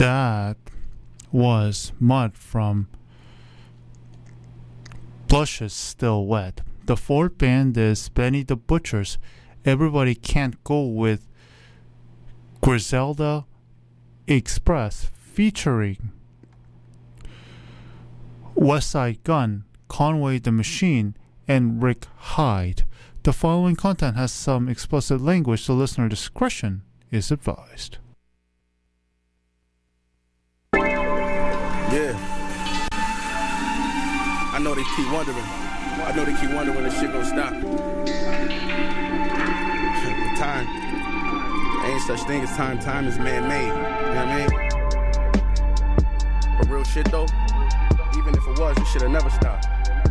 That was Mud from Blushes Still Wet. The fourth band is Benny the Butchers. Everybody Can't Go with Griselda Express featuring West Side Gun, Conway the Machine, and Rick Hyde. The following content has some explicit language, so listener discretion is advised. Yeah. I know they keep wondering. I know they keep wondering when this shit gonna stop. The time. There ain't such thing as time. Time is man-made. You know what I mean? But real shit though, even if it was, it should have never stopped.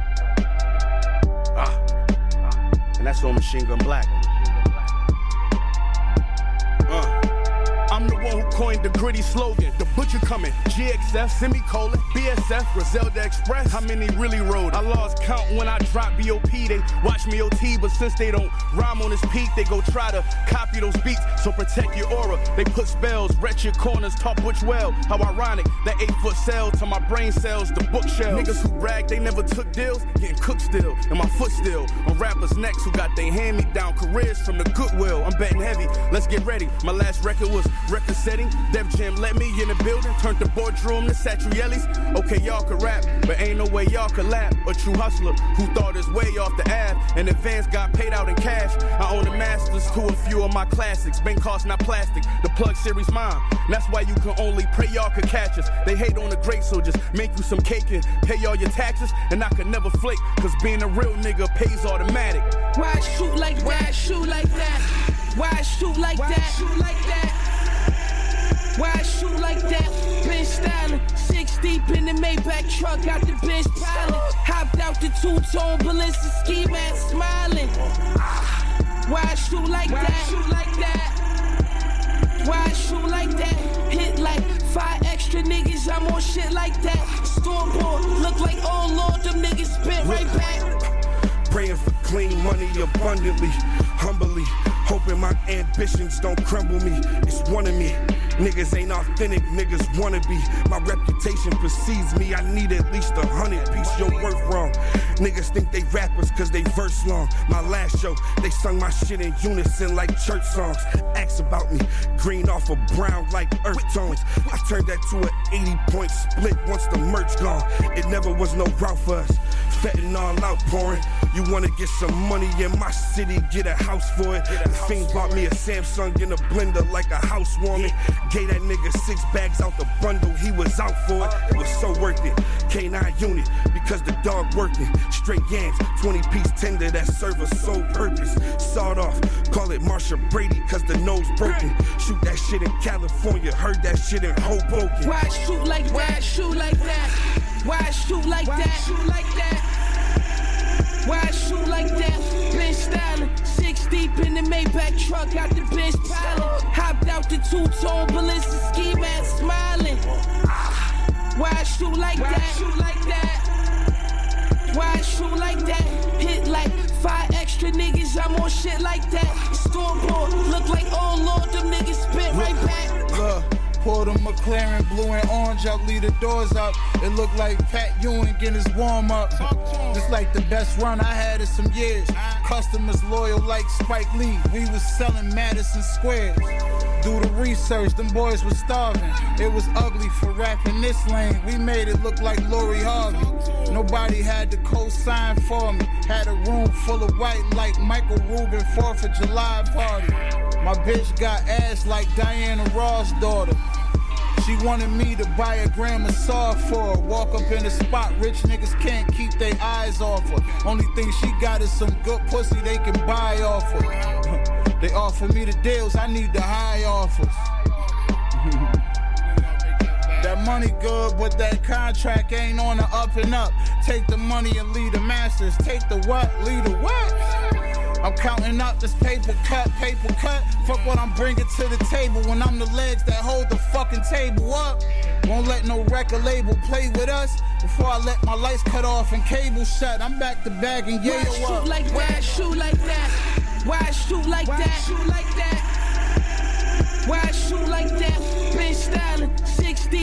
And that's on Machine Gun Black. I'm the one who coined the gritty slogan. The butcher coming, GXF, semicolon, BSF, Griselda Express. How many really rode? I lost count when I dropped BOP. They watch me OT, but since they don't rhyme on this peak, they go try to copy those beats. So protect your aura. They put spells, wretch your corners, talk butch well. How ironic, that 8-foot cell to my brain cells, the bookshelf. Niggas who brag they never took deals, getting cooked still, and my foot still on rappers' necks who got they hand-me-down careers from the Goodwill. I'm betting heavy, let's get ready. My last record was record setting. Def Jam let me in the building, turned the boardroom to Satrielli's. Okay, y'all could rap, but ain't no way y'all could lap. A true hustler who thought his way off the Ave, and advance got paid out in cash. I own the masters to a few of my classics. Bank cost not plastic, the plug series mine. That's why you can only pray y'all could catch us. They hate on the great, so just make you some cake and pay all your taxes. And I could never flake, cause being a real nigga pays automatic. Why I shoot like that? Shoot like that? Why I shoot like that? Shoot like that? Why I shoot like that? Been styling, 6 deep in the Maybach truck, got the bench piling. Hopped out the two-tone Balenci ski mask, smiling. Why I shoot like that? Shoot like that? Why I shoot like that? Hit like 5 extra niggas, I'm on shit like that. Stormboard, look like, oh Lord, them niggas spit right back. Praying for clean money abundantly, humbly, hoping my ambitions don't crumble me. It's one of me. Niggas ain't authentic, niggas wanna be. My reputation precedes me, I need at least 100 piece, your worth wrong. Niggas think they rappers cause they verse long. My last show, they sung my shit in unison like church songs. Ask about me, green off of brown like earth tones. I turned that to an 80-point split once the merch gone. It never was no route for us. Fentanyl outpouring. You wanna get some money in my city, get a house for it. The Fiend bought me a Samsung in a blender like a housewarming. Gave that nigga 6 bags out the bundle, he was out for it. It was so worth it. K9 unit, because the dog working. Straight yams, 20-piece tender that serve a sole purpose. Sawed off, call it Marsha Brady, cause the nose broken. Shoot that shit in California, heard that shit in Hoboken. Why I shoot like that? Shoot like that? Why I shoot like that? Shoot like that? Why I shoot like that? Been styling, 6 deep in the Maybach truck, got the bench piling. Hopped out the two-tone Balenci ski mask, smiling. Why I shoot like that? Shoot like that? Why I shoot like that? Hit like 5 extra niggas, I'm on shit like that. Stormboard, look like, oh Lord, them niggas spit right back. Pulled a McLaren, blue and orange, I'll leave the doors up. It looked like Pat Ewing getting his warm up. Just like the best run I had in some years. Customers loyal like Spike Lee. We was selling Madison Squares. Do the research, them boys was starving. It was ugly for rapping this lane. We made it look like Lori Harvey. Nobody had to co-sign for me. Had a room full of white like Michael Rubin 4th of July party. My bitch got ass like Diana Ross' daughter. She wanted me to buy a gram of saw for her. Walk up in the spot, rich niggas can't keep their eyes off her. Only thing she got is some good pussy they can buy off her. They offer me the deals, I need the high offers. That money good, but that contract ain't on the up and up. Take the money and lead the masters. Take the what, lead the what? I'm counting up this paper cut, paper cut. Fuck what I'm bringing to the table when I'm the legs that hold the fucking table up. Won't let no record label play with us before I let my lights cut off and cable shut. I'm back to bag and yeah, Why I shoot like that? Shoot like that? Why I shoot like that? Shoot like that? Why I shoot like that? Been styling, 6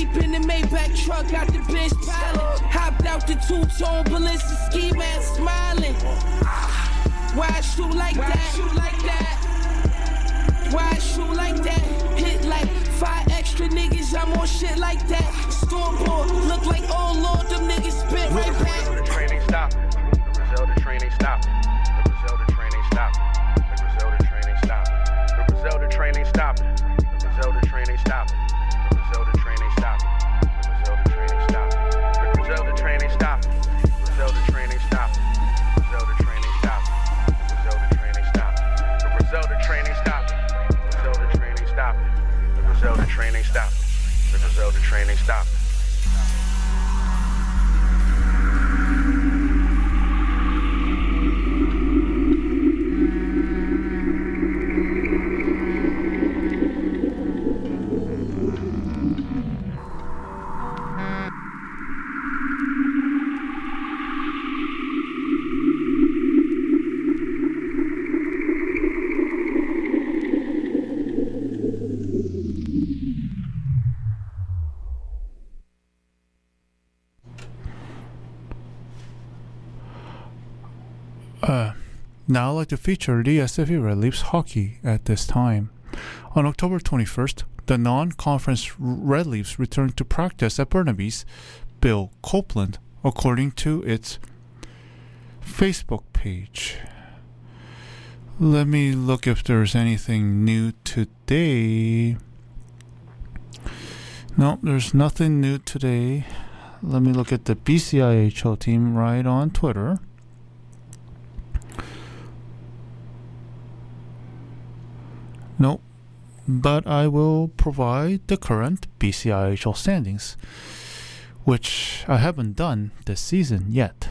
Maybach truck, got the bench piling. Hopped out the two-tone ballistic ski mask, smiling. Why I shoot like that? Shoot like that? Why I shoot like that? Hit like 5 extra niggas, I'm on shit like that. Stormboard, look like, oh Lord, them niggas spit right back. The training stop. The Griselda training stop. The Griselda training stop. The Griselda training stop. The Griselda training stop. The Griselda training stop. The Griselda training stop. The Griselda training stop. The Griselda training stop. The Griselda training stop. The Griselda training stop. The Griselda training stop. The Griselda training stop. The Griselda training stop. The Griselda training stop. Now I'd like to feature the SFU Red Leafs hockey at this time. On October 21st, the non-conference Red Leafs returned to practice at Burnaby's Bill Copeland, according to its Facebook page. Let me look if there's anything new today. No, there's nothing new today. Let me look at the BCIHL team right on Twitter. Nope, but I will provide the current BCIHL standings, which I haven't done this season yet.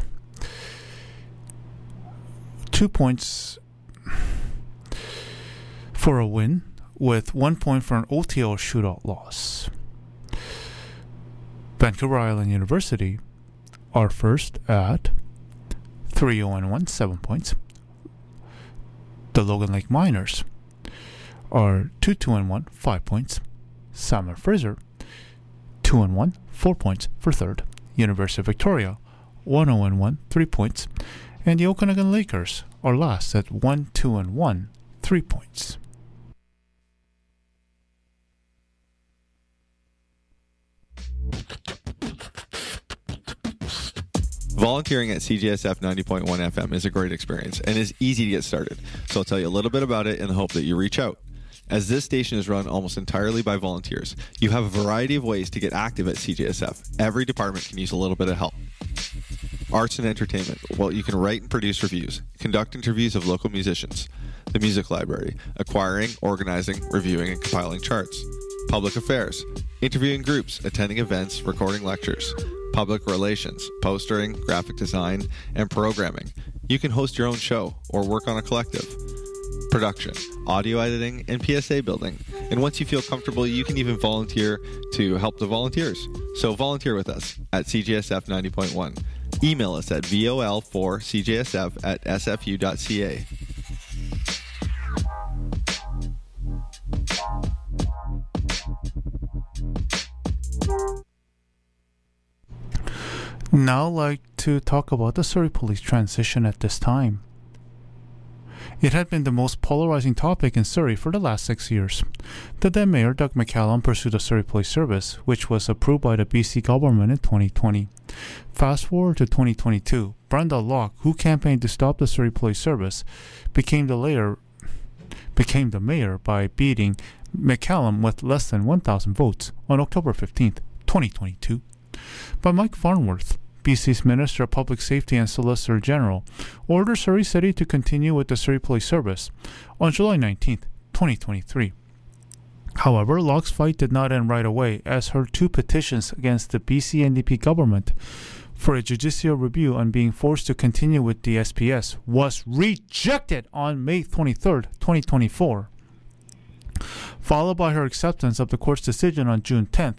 2 points for a win, with 1 point for an OTL shootout loss. Vancouver Island University are first at 3-0-1, 7 points. The Logan Lake Miners are 2-2-1, 5 points. Salmon Fraser 2-1, 4 points for third. University of Victoria 1-0-1, 3 points. And the Okanagan Lakers are last at 1-2-1, 3 points. Volunteering at CJSF 90.1 FM is a great experience and is easy to get started. So I'll tell you a little bit about it in the hope that you reach out. As this station is run almost entirely by volunteers, you have a variety of ways to get active at CJSF. Every department can use a little bit of help. Arts and entertainment. Well, you can write and produce reviews, conduct interviews of local musicians. The music library. Acquiring, organizing, reviewing, and compiling charts. Public affairs. Interviewing groups, attending events, recording lectures. Public relations, postering, graphic design, and programming. You can host your own show or work on a collective. Production, audio editing, and PSA building. And once you feel comfortable, you can even volunteer to help the volunteers. So volunteer with us at CJSF 90.1. Email us at vol4cjsf@sfu.ca. Now I'd like to talk about the Surrey Police transition at this time. It had been the most polarizing topic in Surrey for the last 6 years. The then Mayor, Doug McCallum, pursued a Surrey Police Service, which was approved by the BC government in 2020. Fast forward to 2022, Brenda Locke, who campaigned to stop the Surrey Police Service, became the mayor by beating McCallum with less than 1,000 votes on October 15th, 2022. But Mike Farnworth, BC's Minister of Public Safety and Solicitor General, ordered Surrey City to continue with the Surrey Police Service on July 19th, 2023. However, Locke's fight did not end right away, as her 2 petitions against the BC NDP government for a judicial review on being forced to continue with the SPS was rejected on May 23rd, 2024, followed by her acceptance of the court's decision on June 10th,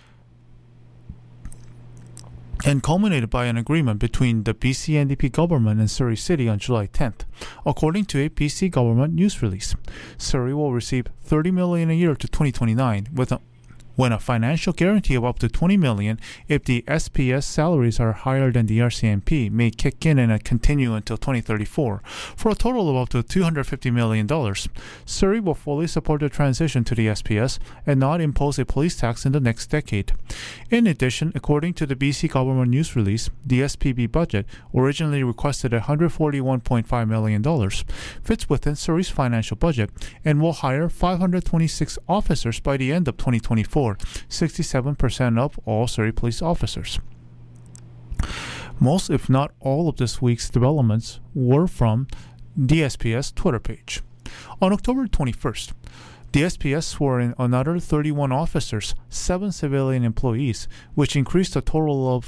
and culminated by an agreement between the BC NDP government and Surrey City on July 10th. According to a BC government news release, Surrey will receive $30 million a year to 2029, with when a financial guarantee of up to $20 million if the SPS salaries are higher than the RCMP may kick in and continue until 2034 for a total of up to $250 million. Surrey will fully support the transition to the SPS and not impose a police tax in the next decade. In addition, according to the BC government news release, the SPB budget, originally requested $141.5 million, fits within Surrey's financial budget and will hire 526 officers by the end of 2024, 67% of all Surrey police officers. Most, if not all, of this week's developments were from the SPS Twitter page. On October 21st, the SPS swore in another 31 officers, 7 civilian employees, which increased the total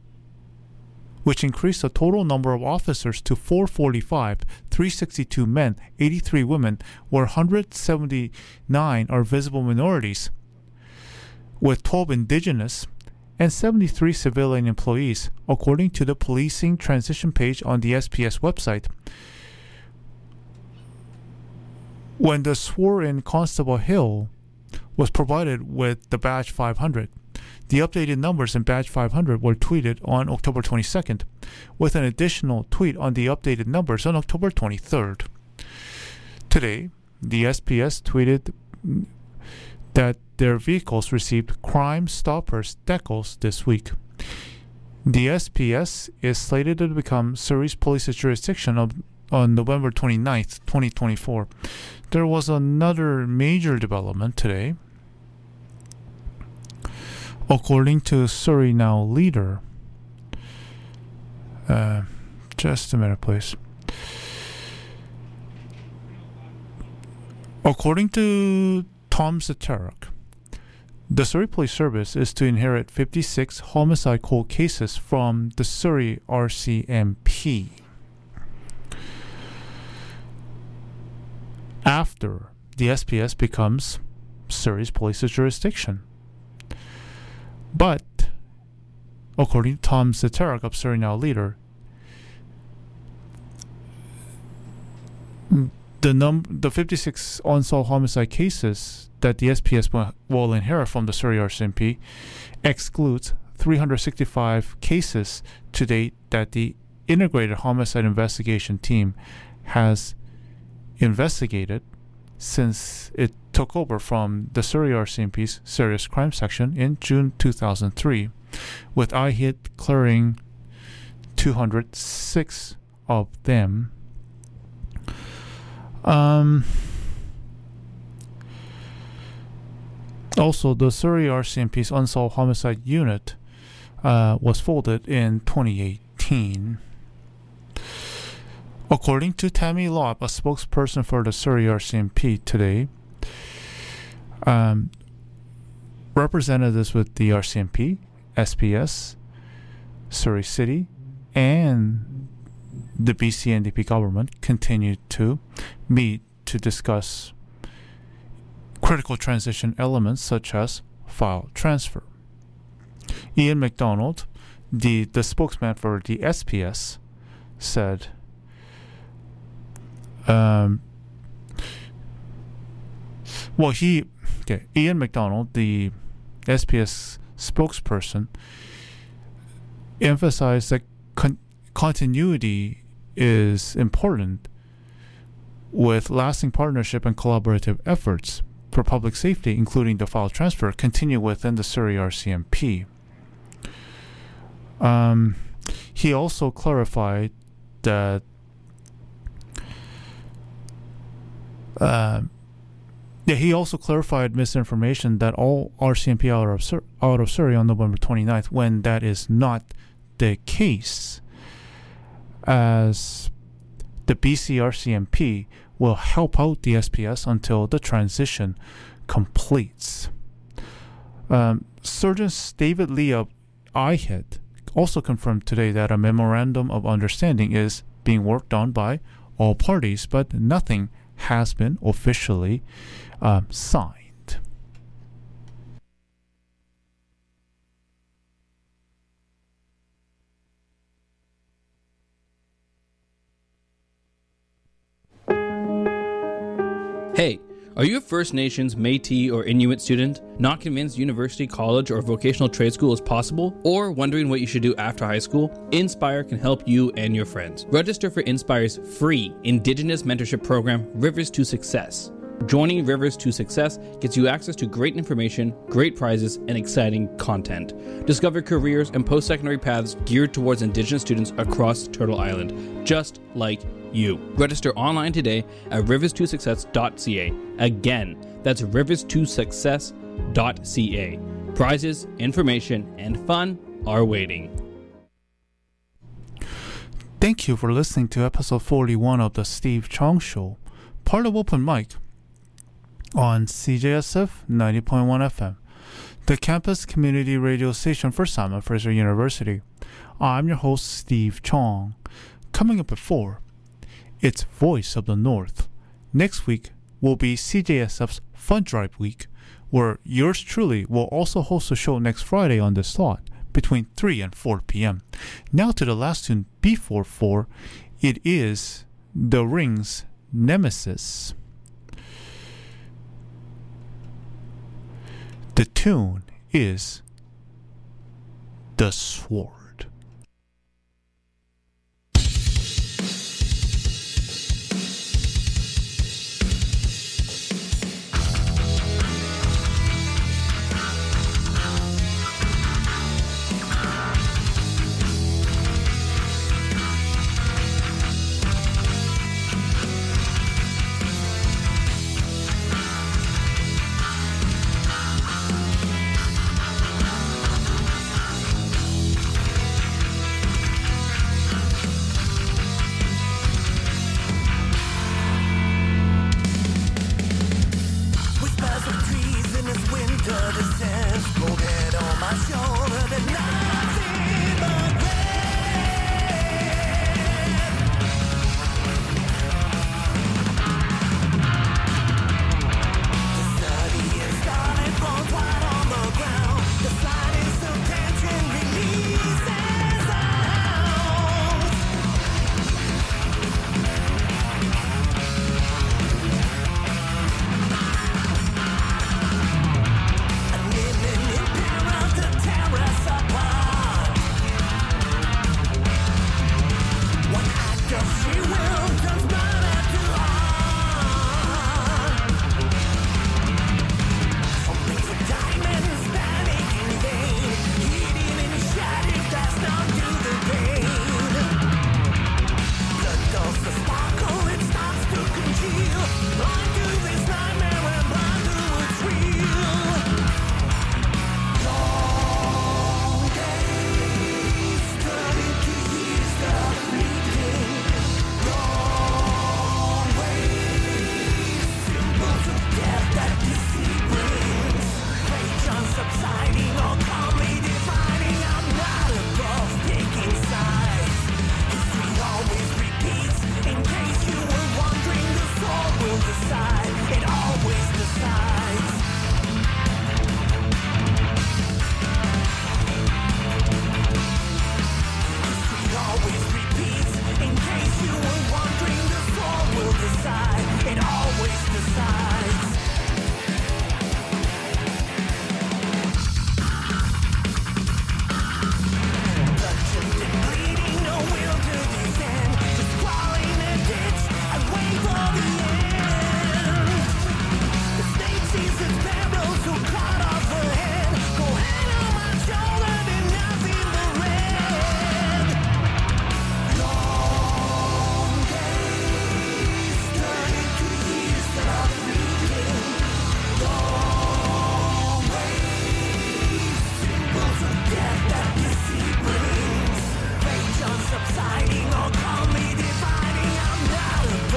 number of officers to 445, 362 men, 83 women, where 179 are visible minorities, with 12 indigenous and 73 civilian employees, according to the policing transition page on the SPS website. When the sworn-in Constable Hill was provided with the Badge 500, the updated numbers in Badge 500 were tweeted on October 22nd, with an additional tweet on the updated numbers on October 23rd. Today, the SPS tweeted that their vehicles received Crime Stoppers decals this week. The SPS is slated to become Surrey's police's jurisdiction on November 29th, 2024. There was another major development today. According to Surrey Now Leader, just a minute, please. According to Tom Zaterak, the Surrey Police Service is to inherit 56 homicide cold cases from the Surrey RCMP after the SPS becomes Surrey's police's jurisdiction. But, according to Tom Zaterak of Surrey Now Leader, the 56 unsolved homicide cases that the SPS will inherit from the Surrey RCMP excludes 365 cases to date that the Integrated Homicide Investigation Team has investigated since it took over from the Surrey RCMP's Serious Crime Section in June 2003, with IHIT clearing 206 of them. Also, the Surrey RCMP's Unsolved Homicide Unit was folded in 2018. According to Tammy Lobb, a spokesperson for the Surrey RCMP today, representatives with the RCMP, SPS, Surrey City, and the BC NDP government continued to meet to discuss critical transition elements such as file transfer. Ian McDonald, the spokesman for the SPS, said, Ian McDonald, the SPS spokesperson, emphasized that continuity is important with lasting partnership and collaborative efforts for public safety, including the file transfer, continue within the Surrey RCMP. He also clarified that misinformation that all RCMP out of Surrey on November 29th, when that is not the case, as the BC RCMP will help out the SPS until the transition completes. Sergeant David Lee of IHIT also confirmed today that a memorandum of understanding is being worked on by all parties, but nothing has been officially signed. Hey, Are you a First Nations, Métis, or Inuit student? Not convinced university, college, or vocational trade school is possible? Or wondering what you should do after high school? Inspire can help you and your friends. Register for Inspire's free Indigenous mentorship program, Rivers to Success. Joining Rivers to Success gets you access to great information, great prizes, and exciting content. Discover careers and post-secondary paths geared towards Indigenous students across Turtle Island, just like you. Register online today at rivers2success.ca. Again, that's rivers2success.ca. Prizes, information, and fun are waiting. Thank you for listening to episode 41 of the Steve Chong Show, part of Open Mic on CJSF 90.1 FM, the campus community radio station for Simon Fraser University. I'm your host, Steve Chong. Coming up at 4, it's Voice of the North. Next week will be CJSF's Fun Drive Week, where yours truly will also host a show next Friday on this slot between 3 and 4 p.m. Now to the last tune before 4. It is The Ring's Nemesis. The tune is The Sword.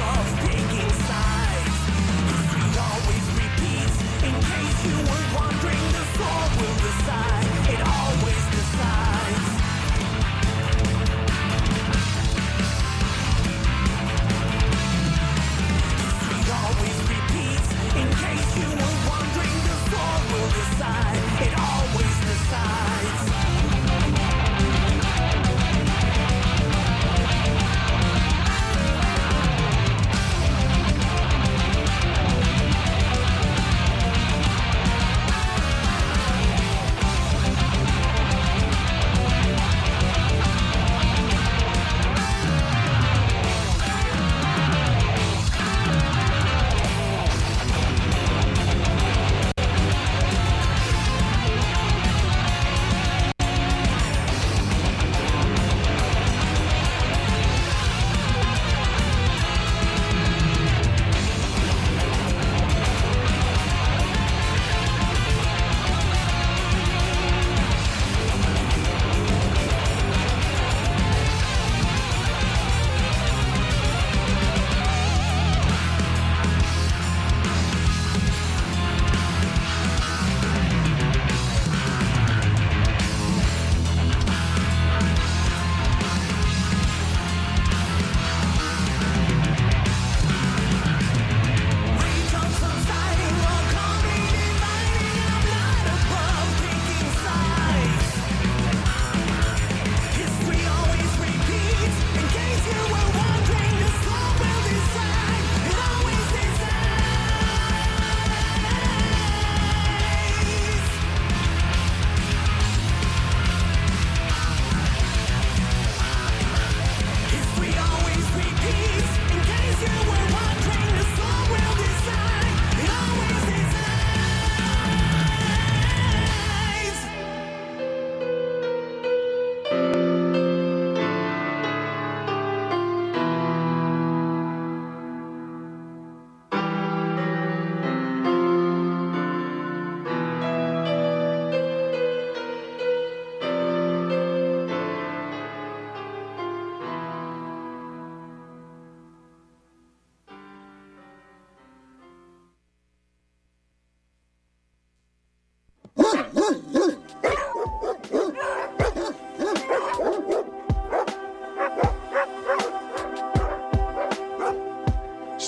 Wondering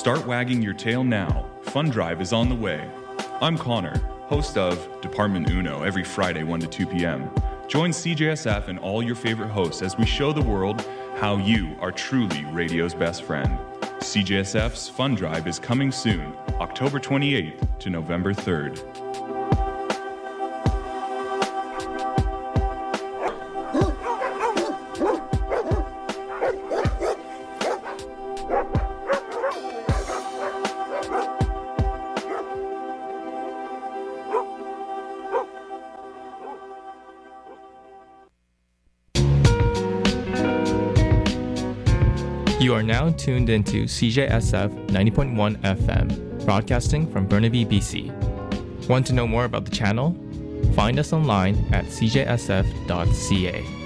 Start wagging your tail now. Fun Drive is on the way. I'm Connor, host of Department Uno every Friday 1 to 2 p.m. Join CJSF and all your favorite hosts as we show the world how you are truly radio's best friend. CJSF's Fun Drive is coming soon, October 28th to November 3rd. You are now tuned into CJSF 90.1 FM, broadcasting from Burnaby, BC. Want to know more about the channel? Find us online at cjsf.ca.